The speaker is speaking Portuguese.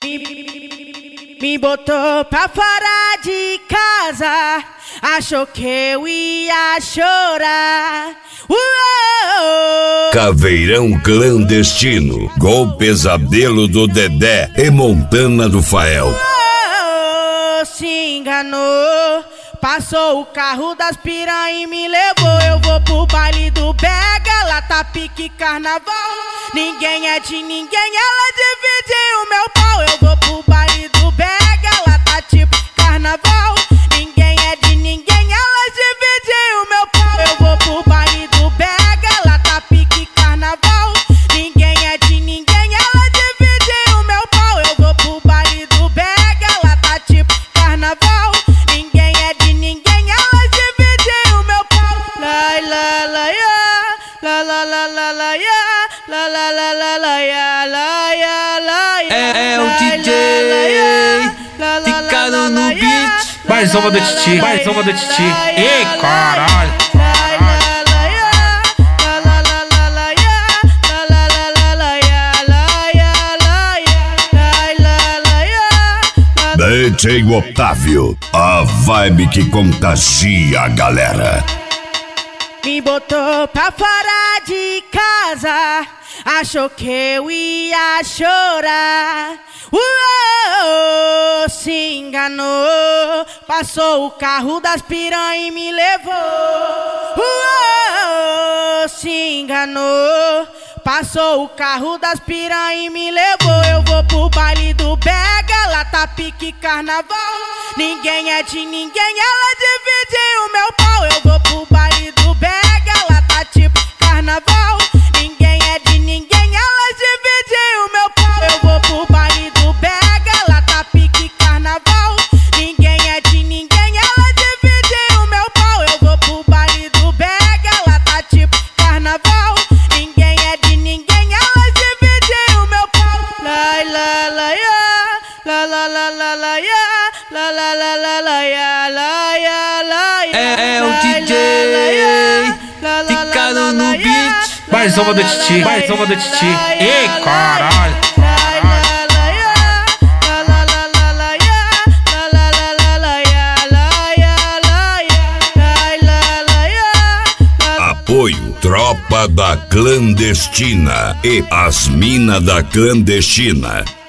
Me botou pra fora de casa, achou que eu ia chorar. Caveirão clandestino, com Pesadelo do Dedé e Montana do Fael. Se enganou, passou o carro das piranha e me levou. Eu vou pro baile do Bega, lá tá pique carnaval. Ninguém é de ninguém, ela divide o meu pau. Eu vou pro baile do Bega, lá tá tipo carnaval. Ninguém é de ninguém, ela divide o meu pau. Eu vou pro baile do Bega, lá tá pique carnaval. Ninguém é de ninguém, ela divide o meu pau. Eu vou pro baile do Bega, lá tá tipo carnaval. Ninguém é de ninguém, ela divide o meu pau. La la la ya, la la la la la ya, la la la la la ya, la ya la ya. É o DJ ficando no beat. Mais uma do Titi, mais uma do Titi. Ei, caralho. DJ Otávio, a vibe que contagia a galera. Me botou pra fora de casa, achou que eu ia chorar. Se enganou, passou o carro das piranha e me levou. Se enganou, passou o carro das piranha e me levou. Eu vou pro baile do Bega, lá tá pique carnaval. Ninguém é de ninguém, ela divide o meu pau. Eu vou pro baile do Bega, lá tá tipo carnaval. Ninguém é de ninguém, ela divide o meu pau. Eu vou pro baile do Bega, lá tá pique carnaval. Ninguém é de ninguém, ela divide o meu pau. Eu vou pro baile do Bega, lá tá tipo carnaval. Ninguém é de ninguém, ela divide o meu pau. La la la ya, la la la la la ya, la la la la la ya, la ya la ya. É o DJ ficando no beat. Mais uma do Titi, mais uma do Titi. Ei, caralho. Apoio Tropa da Clandestina e as Mina da Clandestina.